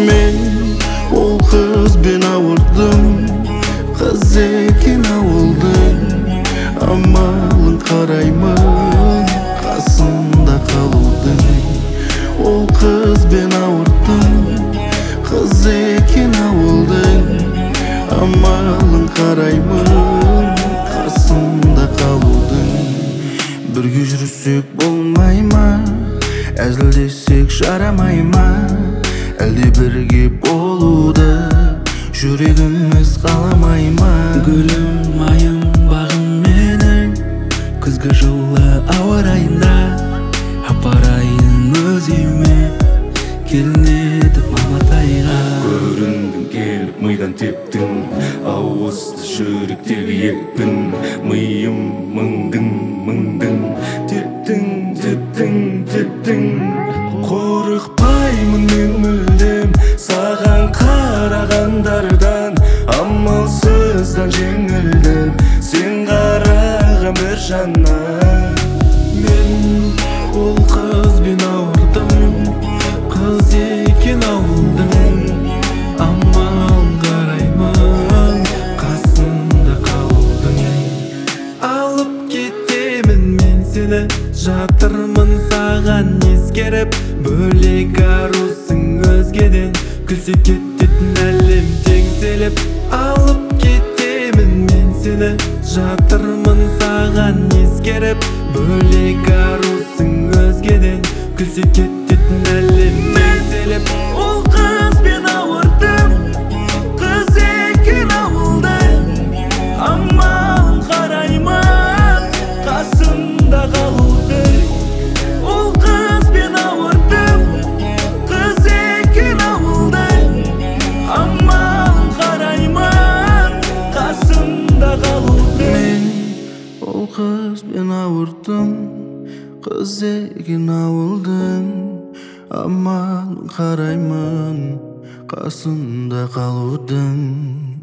Men ol kızben avırdım, kız ekin avıldın. Amalın karayman, kasında kaludun. Ol kızben avırdım, kız ekin avıldın. Amalın karayman, kasında kaludun. Birge жүрсек болмай ма, әзілдесек жарамай ма? Әлде бірге болуды жүрегіміз қаламай ма? Гүлім, айым, бағым менің, күзгі жылы ауа райында апарайын өз үйіме, келін етіп Маматайға. Көріндің келіп мидан тептің, ауызды жүректерге екпін. Миым мыңдың, тептің. Қорықпаймын мен мүлдем саған қарағандардан, амалсыздан жеңілдім сен қараған бір жаннан. Мен ол қызбен ауырдым, қыз екен ауылдың. Амал қараймын, қасында қалудың. Алып кетемін мен сені, жатырмын саған ескеріп. Бөлек арусың өзгеден, күлсе кететін әлем теңселіп. Алып кетемін мен сені, жатырмын саған ескеріп. Бөлек арусың өзгеден, күлсе кететін әлем теңселіп. Ол қызбен ауырдым, кыз екен ауылдың. Амалын қараймын, қасында қалудың. Ол қызбен ауырдым, кыз екен ауылдың. Амалын қараймын, қасында қалудың. Мен ол қызбен ауырдым, кыз екен ауылдың. Амалын қараймын, қасында қалудың.